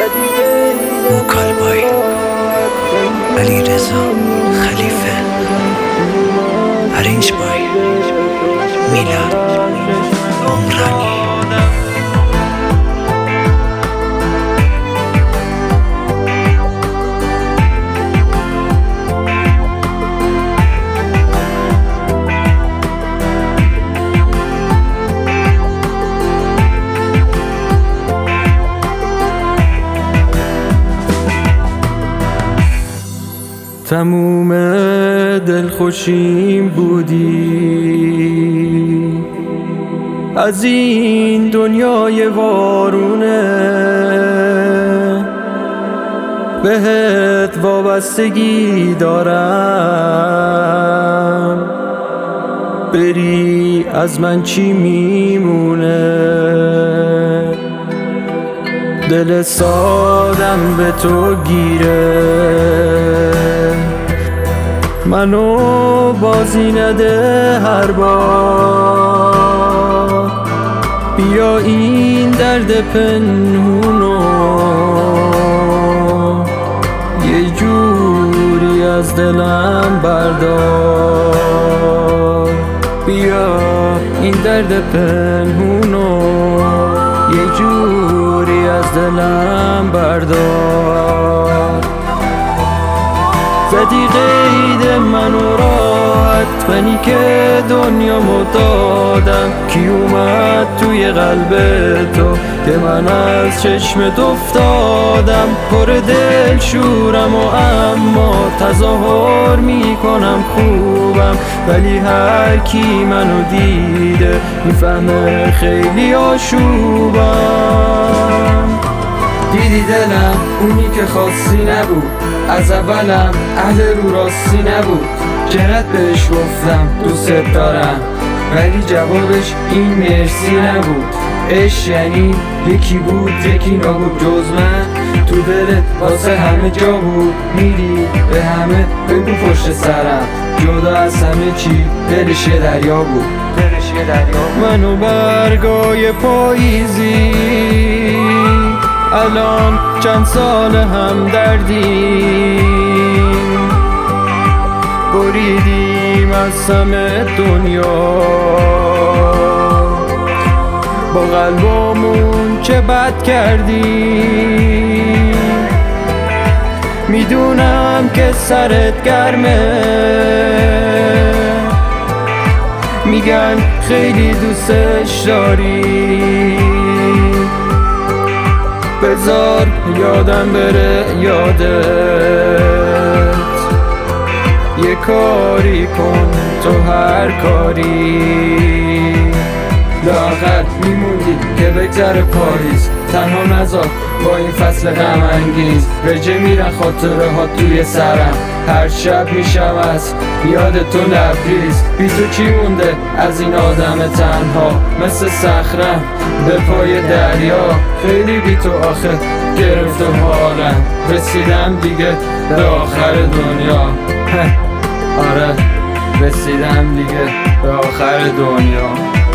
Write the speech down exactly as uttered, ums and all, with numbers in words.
موکالبای علیرضا خلیفه، ارنج بای میلاد عمرانی. تموم دلخوشیم بودی از این دنیای وارونه، بهت وابستگی دارم، بری از من چی میمونه؟ دل سادم به تو گیره، منو بازی نده هر بار، بیا این درد پنهونو یه جوری از دلم بردار، بیا این درد پنهونو یه جوری از دلم بردار. زدی قید منو راحت، منی که دنیامو دادم، کی اومد توی قلب تو که من از چشمت افتادم؟ پر دل شورم و اما تظاهر میکنم خوبم، ولی هر کی منو دیده میفهمه خیلی آشوبم. دیدی دلم اونی که خواستی نبود، از اولم اهل رو راستی نبود، چقدر بهش گفتم دوست دارم ولی جوابش این مرسی نبود. عشق یعنی یکی بود یکی نبود، جز من تو دلت واسه همه جا بود، میری به همه بگو پشت سرم، جدا از همه چی دلش یه دریا بود، دلش یه دریا بود. منو برگای پاییزی الان چند سال هم دردیم، بریدیم از همه دنیا، با قلبمون چه بد کردیم، میدونم که سرت گرمه، میگن خیلی دوستش داری، بذار یادم بره یادت، یه کاری کن تو هر کاری، لااقل میموندی که بگذره پاییز، تنها نذار با این فصل غم انگیز، رجه میرن خاطره ها توی سرم، هر شب میشم از یاد تو لبریز، بی تو کی مونده از این آدم تنها، مثل صخرم به پای دریا، خیلی بی تو آخه گرفته حالم، رسیدم دیگه به آخر دنیا. آره رسیدم دیگه به آخر دنیا.